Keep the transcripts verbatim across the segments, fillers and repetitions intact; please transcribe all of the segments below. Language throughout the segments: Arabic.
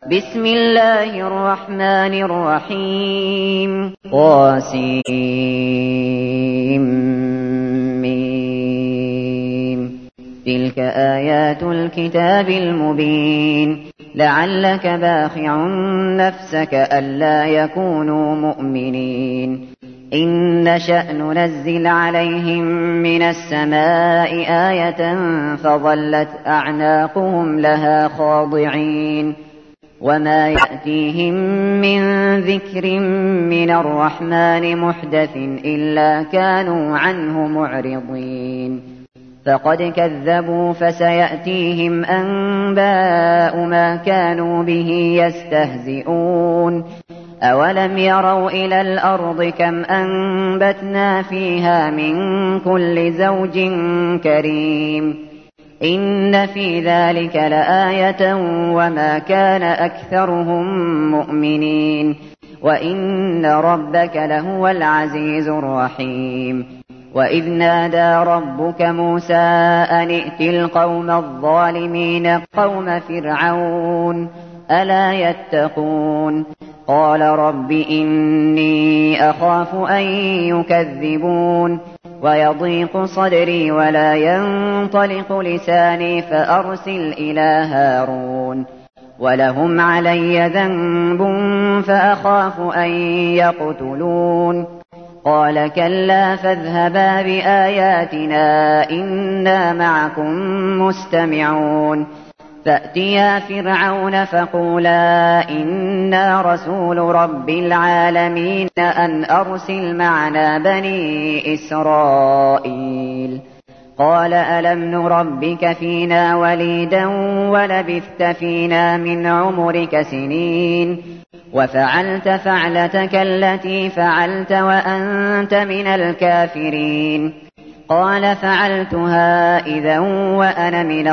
بسم الله الرحمن الرحيم طاسيم تلك آيات الكتاب المبين لعلك باخع نفسك ألا يكونوا مؤمنين إن نشأ ننزل عليهم من السماء آية فظلت أعناقهم لها خاضعين وما يأتيهم من ذكر من الرحمن محدث إلا كانوا عنه معرضين فقد كذبوا فسيأتيهم أنباء ما كانوا به يستهزئون أولم يروا إلى الأرض كم أنبتنا فيها من كل زوج كريم إن في ذلك لآية وما كان أكثرهم مؤمنين وإن ربك لهو العزيز الرحيم وإذ نادى ربك موسى أن ائت القوم الظالمين قوم فرعون ألا يتقون قال رب إني أخاف أن يكذبون ويضيق صدري ولا ينطلق لساني فأرسل إلى هارون ولهم علي ذنب فأخاف أن يقتلون قال كلا فاذهبا بآياتنا إنا معكم مستمعون فأتيا فرعون فقولا إنا رسول رب العالمين أن أرسل معنا بني إسرائيل قال ألم نربك فينا وليدا ولبثت فينا من عمرك سنين وفعلت فعلتك التي فعلت وأنت من الكافرين قال فعلتها إذا وأنا من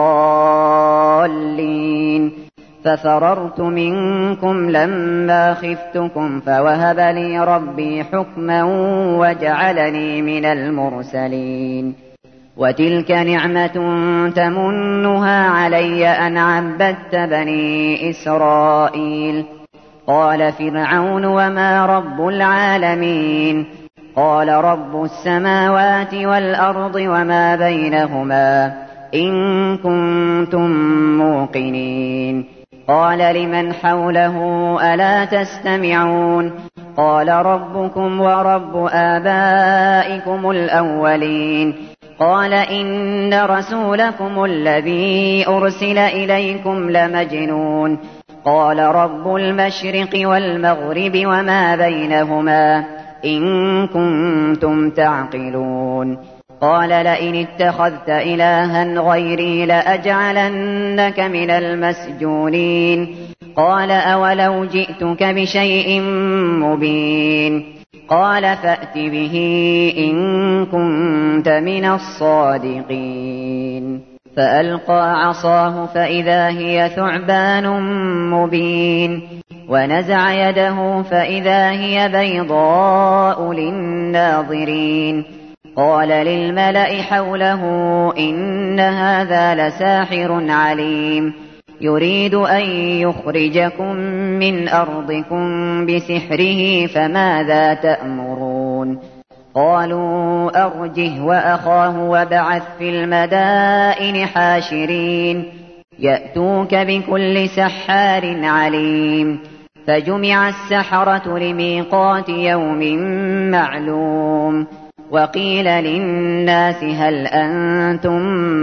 الضالين ففررت منكم لما خفتكم فوهب لي ربي حكما وجعلني من المرسلين وتلك نعمة تمنها علي أن عبدت بني إسرائيل قال فرعون وما رب العالمين قال رب السماوات والأرض وما بينهما إن كنتم موقنين قال لمن حوله ألا تستمعون قال ربكم ورب آبائكم الأولين قال إن رسولكم الذي أرسل إليكم لمجنون قال رب المشرق والمغرب وما بينهما إن كنتم تعقلون قال لئن اتخذت إلها غيري لأجعلنك من المسجونين قال أولو جئتك بشيء مبين قال فأت به إن كنت من الصادقين فألقى عصاه فإذا هي ثعبان مبين ونزع يده فإذا هي بيضاء للناظرين قال للملأ حوله إن هذا لساحر عليم يريد أن يخرجكم من أرضكم بسحره فماذا تأمرون قالوا أرجه وأخاه وابعث في المدائن حاشرين يأتوك بكل سحار عليم فجمع السحرة لميقات يوم معلوم وقيل للناس هل أنتم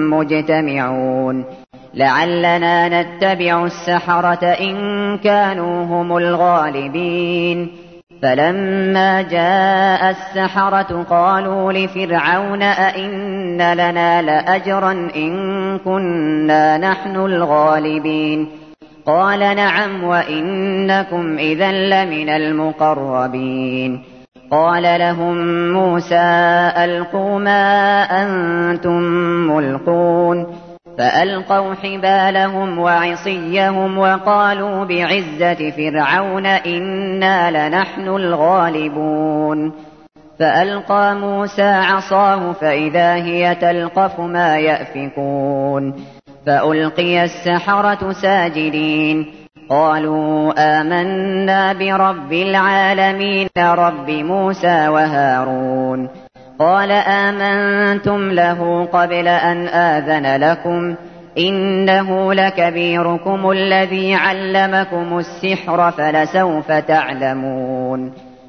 مجتمعون لعلنا نتبع السحرة إن كانوا هم الغالبين فلما جاء السحرة قالوا لفرعون أئن لنا لأجرا إن كنا نحن الغالبين قال نعم وإنكم إذا لمن المقربين قال لهم موسى ألقوا ما أنتم ملقون فألقوا حبالهم وعصيهم وقالوا بعزة فرعون إنا لنحن الغالبون فألقى موسى عصاه فإذا هي تلقف ما يأفكون فألقي السحرة ساجدين قالوا آمنا برب العالمين رب موسى وهارون. قال آمنتم له قبل أن آذن لكم إنه لكبيركم الذي علمكم السحر فلسوف تعلمون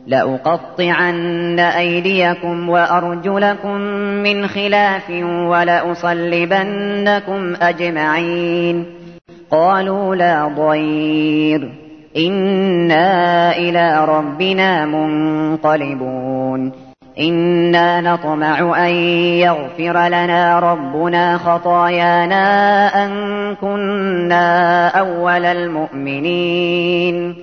لأقطعن أيديكم وأرجلكم من خلاف ولأصلبنكم أجمعين. قالوا لا ضير إنا إلى ربنا منقلبون إنا نطمع أن يغفر لنا ربنا خطايانا أن كنا أول المؤمنين.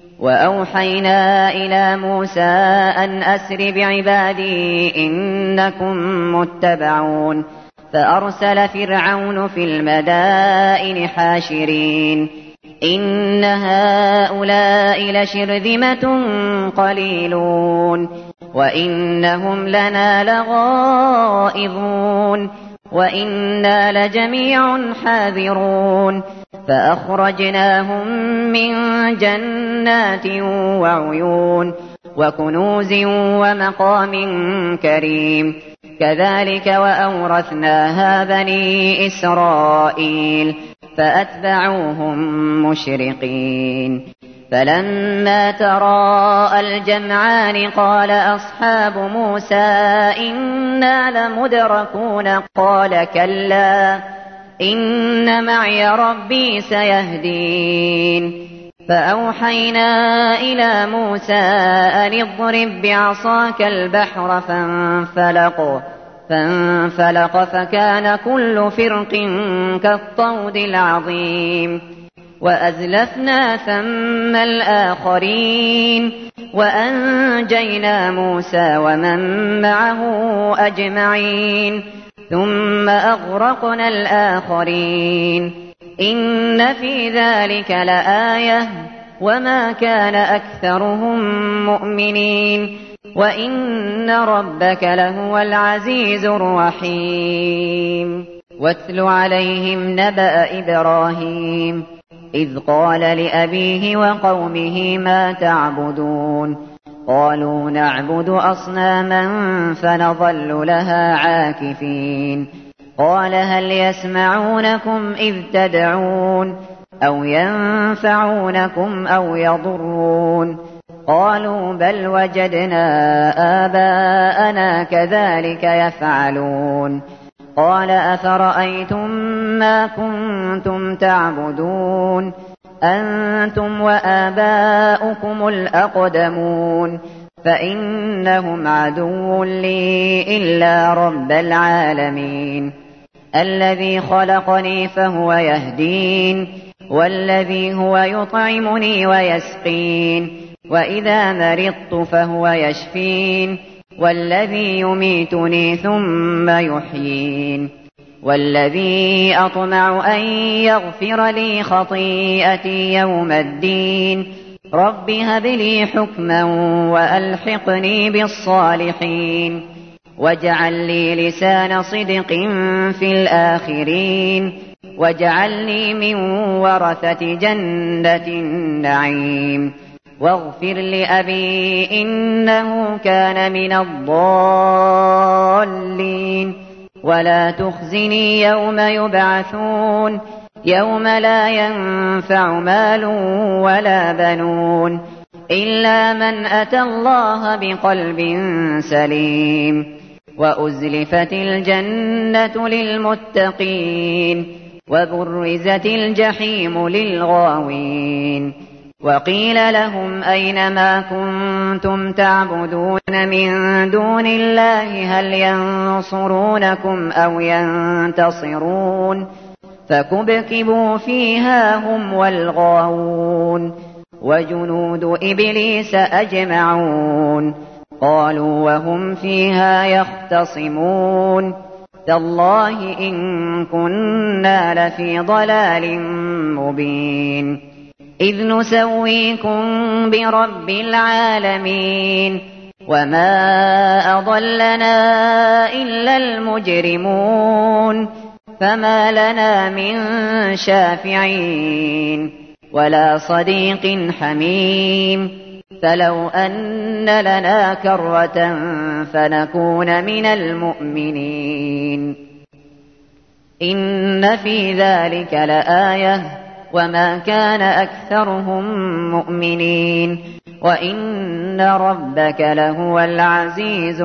وأوحينا إلى موسى أن أسر بعبادي إنكم متبعون فأرسل فرعون في المدائن حاشرين إن هؤلاء لشرذمة قليلون وإنهم لنا لغائظون وإنا لجميع حاذرون. فأخرجناهم من جنات وعيون وكنوز ومقام كريم كذلك وأورثناها بني إسرائيل فأتبعوهم مشرقين. فلما تراءى الجمعان قال أصحاب موسى إنا لمدركون قال كلا إن معي ربي سيهدين. فأوحينا إلى موسى أن اضرب بعصاك البحر فانفلق فانفلق فكان كل فرق كالطود العظيم. وأزلفنا ثم الآخرين وأنجينا موسى ومن معه أجمعين ثم أغرقنا الآخرين إن في ذلك لآية وما كان أكثرهم مؤمنين وإن ربك لهو العزيز الرحيم. واتل عليهم نبأ إبراهيم إذ قال لأبيه وقومه ما تعبدون قالوا نعبد أصناما فنظل لها عاكفين. قال هل يسمعونكم إذ تدعون أو ينفعونكم أو يضرون قالوا بل وجدنا آباءنا كذلك يفعلون. قال أفرأيتم ما كنتم تعبدون أنتم وآباؤكم الأقدمون فإنهم عدو لي إلا رب العالمين الذي خلقني فهو يهدين والذي هو يطعمني ويسقين وإذا مرضت فهو يشفين والذي يميتني ثم يحيين والذي أطمع أن يغفر لي خطيئتي يوم الدين رب هب لي حكما وألحقني بالصالحين واجعل لي لسان صدق في الآخرين واجعلني من ورثة جنة النعيم واغفر لأبي إنه كان من الضالين ولا تخزني يوم يبعثون يوم لا ينفع مال ولا بنون إلا من أتى الله بقلب سليم وأزلفت الجنة للمتقين وبرزت الجحيم للغاوين وقيل لهم أين ما كنتم تعبدون من دون الله هل ينصرونكم أو ينتصرون فكبكبوا فيها هم والغاوون وجنود إبليس أجمعون قالوا وهم فيها يختصمون تالله إن كنا لفي ضلال مبين إذ نسويكم برب العالمين وما أضلنا إلا المجرمون فما لنا من شافعين ولا صديق حميم فلو أن لنا كرة فنكون من المؤمنين إن في ذلك لآية وما كان أكثرهم مؤمنين وإن ربك لهو العزيز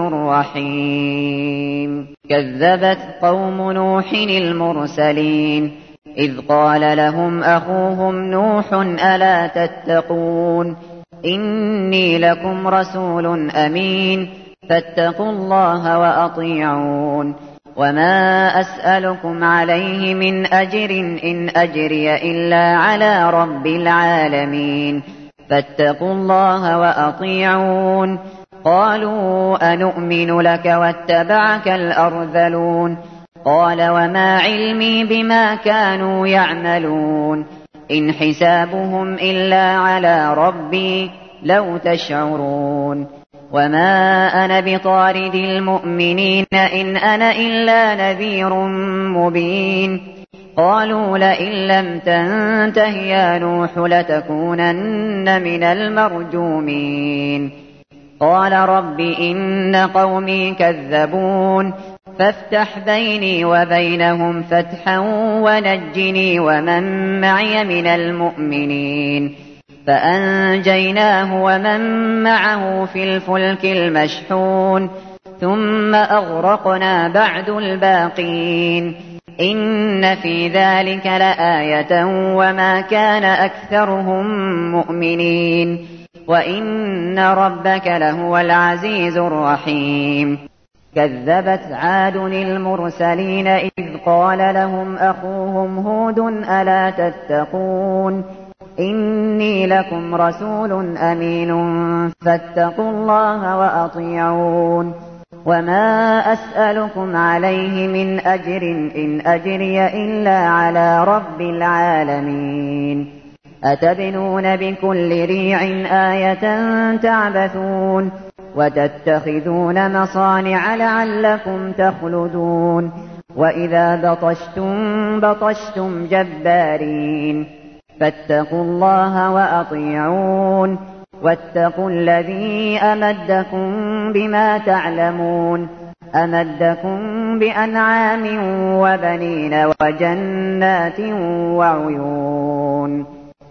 الرحيم كذبت قوم نوح المرسلين إذ قال لهم أخوهم نوح ألا تتقون إني لكم رسول أمين فاتقوا الله وأطيعون وما أسألكم عليه من أجر إن أجري إلا على رب العالمين فاتقوا الله وأطيعون قالوا أنؤمن لك واتبعك الأرذلون قال وما علمي بما كانوا يعملون إن حسابهم إلا على ربي لو تشعرون وما أنا بطارد المؤمنين إن أنا إلا نذير مبين قالوا لئن لم تنته يا نوح لتكونن من المرجومين قال رب إن قومي كذبون فافتح بيني وبينهم فتحا ونجني ومن معي من المؤمنين فأنجيناه ومن معه في الفلك المشحون ثم أغرقنا بعد الباقين إن في ذلك لآية وما كان أكثرهم مؤمنين وإن ربك لهو العزيز الرحيم كذبت عاد المرسلين إذ قال لهم أخوهم هود ألا تتقون إني لكم رسول أمين فاتقوا الله وأطيعون وما أسألكم عليه من أجر إن أجري إلا على رب العالمين أتبنون بكل ريع آية تعبثون وتتخذون مصانع لعلكم تخلدون وإذا بطشتم بطشتم جبارين فاتقوا الله وأطيعون واتقوا الذي أمدكم بما تعلمون أمدكم بأنعام وبنين وجنات وعيون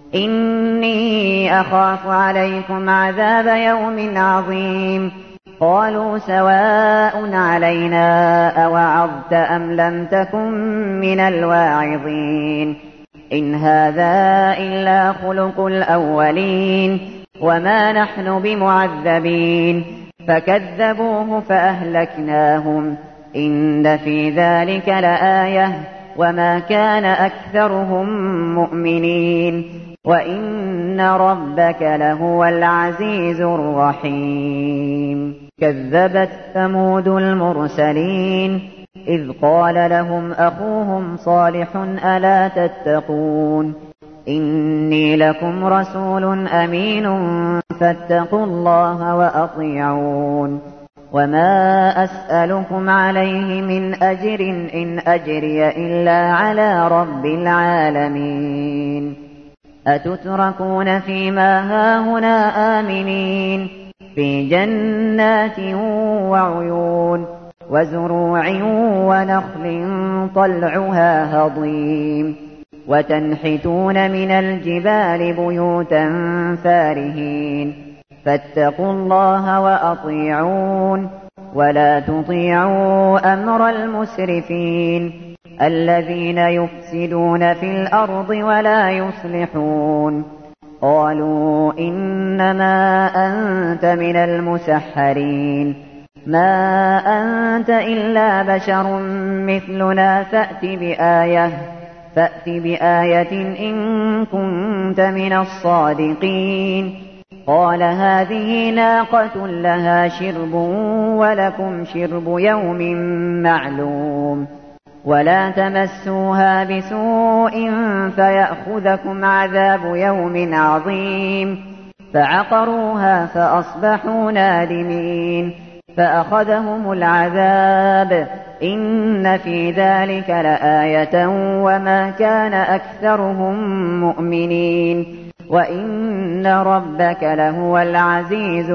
إني أخاف عليكم عذاب يوم عظيم قالوا سواء علينا أوعظت أم لم تكن من الواعظين إن هذا إلا خلق الأولين وما نحن بمعذبين فكذبوه فأهلكناهم إن في ذلك لآية وما كان أكثرهم مؤمنين وإن ربك لهو العزيز الرحيم كذبت ثمود المرسلين إذ قال لهم أخوهم صالح ألا تتقون إني لكم رسول أمين فاتقوا الله وأطيعون وما أسألكم عليه من أجر إن أجري إلا على رب العالمين أتتركون فيما هاهنا آمنين في جنات وعيون وزروع ونخل طلعها هضيم وتنحتون من الجبال بيوتا فارهين فاتقوا الله وأطيعون ولا تطيعوا أمر المسرفين الذين يفسدون في الأرض ولا يصلحون قالوا إنما أنت من المسحرين ما أنت إلا بشر مثلنا فأت بآية فأت بآية إن كنت من الصادقين قال هذه ناقة لها شرب ولكم شرب يوم معلوم ولا تمسوها بسوء فيأخذكم عذاب يوم عظيم فعقروها فأصبحوا نادمين فأخذهم العذاب إن في ذلك لآية وما كان أكثرهم مؤمنين وإن ربك لهو العزيز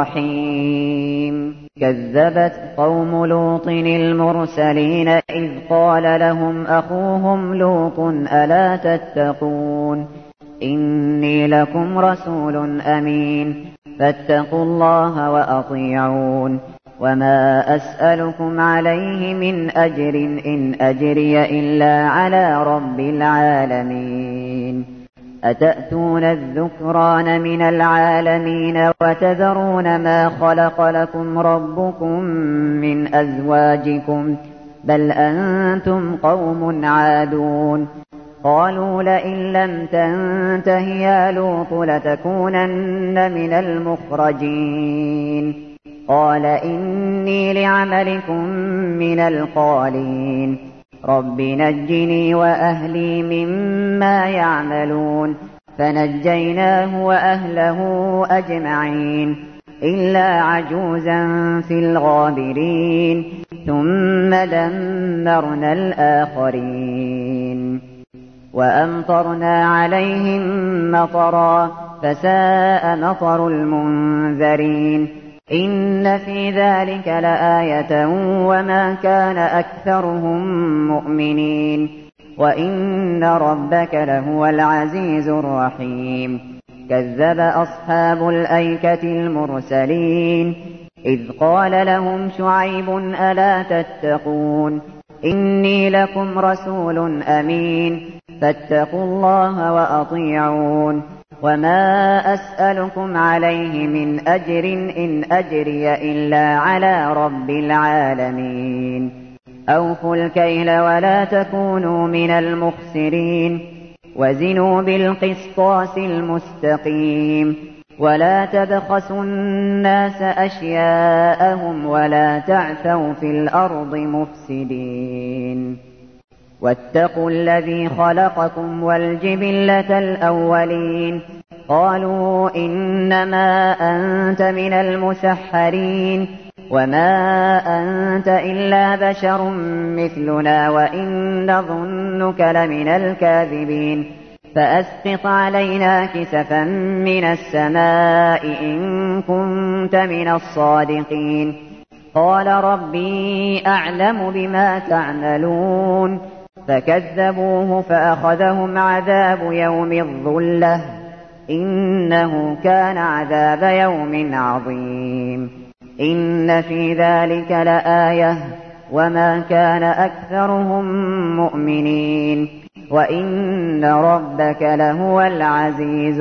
الرحيم كذبت قوم لوط المرسلين إذ قال لهم أخوهم لوط ألا تتقون إني لكم رسول أمين فاتقوا الله وأطيعون وما أسألكم عليه من أجر إن أجري إلا على رب العالمين أتأتون الذكران من العالمين وتذرون ما خلق لكم ربكم من أزواجكم بل أنتم قوم عادون قالوا لئن لم تنته يا لوط لتكونن من المخرجين قال إني لعملكم من القالين رب نجني وأهلي مما يعملون فنجيناه وأهله أجمعين إلا عجوزا في الغابرين ثم دمرنا الآخرين وأمطرنا عليهم مطرا فساء مطر المنذرين إن في ذلك لآية وما كان أكثرهم مؤمنين وإن ربك لهو العزيز الرحيم كذب أصحاب الأيكة المرسلين إذ قال لهم شعيب ألا تتقون إني لكم رسول أمين فاتقوا الله وأطيعون وما أسألكم عليه من أجر إن أجري إلا على رب العالمين أوفوا الكيل ولا تكونوا من المخسرين وزنوا بالقسطاس المستقيم ولا تبخسوا الناس أشياءهم ولا تعثوا في الأرض مفسدين واتقوا الذي خلقكم والجبلة الأولين قالوا إنما أنت من المسحرين وما أنت إلا بشر مثلنا وإن نظنك لمن الكاذبين فأسقط علينا كسفا من السماء إن كنت من الصادقين قال ربي أعلم بما تعملون فكذبوه فأخذهم عذاب يوم الظلة إنه كان عذاب يوم عظيم إن في ذلك لآية وما كان أكثرهم مؤمنين وإن ربك لهو العزيز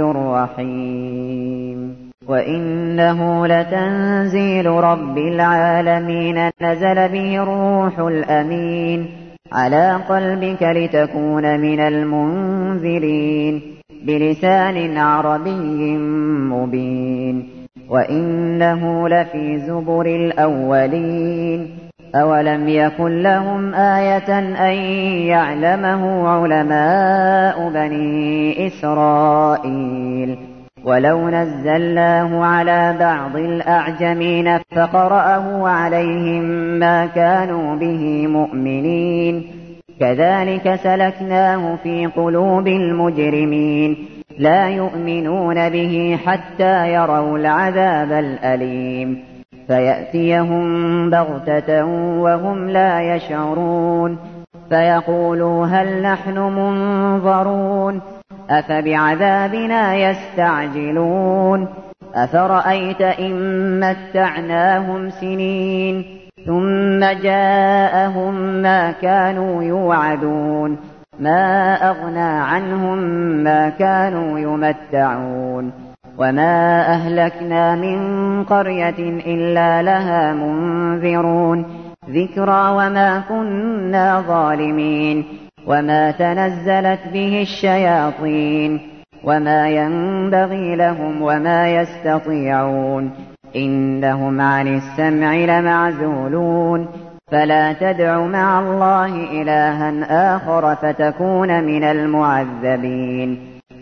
الرحيم وإنه لتنزيل رب العالمين نزل به الروح الأمين على قلبك لتكون من المنذرين بلسان عربي مبين وإنه لفي زبر الأولين أولم يكن لهم آية أن يعلمه علماء بني إسرائيل ولو نزلناه على بعض الأعجمين فقرأه عليهم ما كانوا به مؤمنين كذلك سلكناه في قلوب المجرمين لا يؤمنون به حتى يروا العذاب الأليم فيأتيهم بغتة وهم لا يشعرون فيقولوا هل نحن منظرون أفبعذابنا يستعجلون أفرأيت إن متعناهم سنين ثم جاءهم ما كانوا يوعدون ما أغنى عنهم ما كانوا يمتعون وما أهلكنا من قرية إلا لها منذرون ذكرى وما كنا ظالمين وما تنزلت به الشياطين وما ينبغي لهم وما يستطيعون إنهم عن السمع لمعزولون فلا تدع مع الله إلها آخر فتكون من المعذبين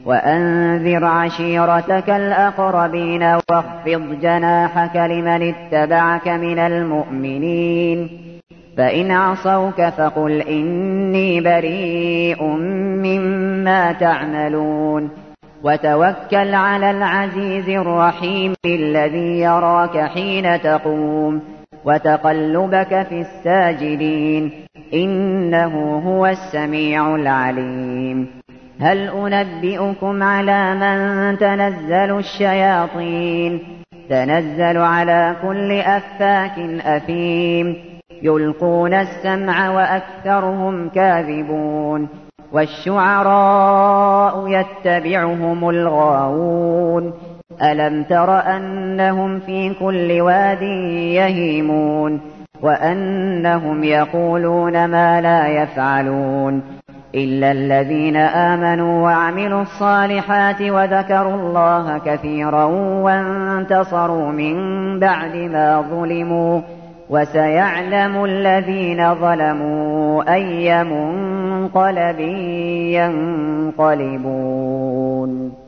وأنذر عشيرتك الأقربين واخفض جناحك لمن اتبعك من المؤمنين فإن عصوك فقل إني بريء مما تعملون وتوكل على العزيز الرحيم الذي يراك حين تقوم وتقلبك في الساجدين إنه هو السميع العليم هل أنبئكم على من تنزل الشياطين تنزل على كل أفاك أثيم يلقون السمع وأكثرهم كاذبون والشعراء يتبعهم الغاوون ألم تر أنهم في كل واد يهيمون وأنهم يقولون ما لا يفعلون إلا الذين آمنوا وعملوا الصالحات وذكروا الله كثيرا وانتصروا من بعد ما ظلموا وسيعلم الذين ظلموا أي منقلب ينقلبون.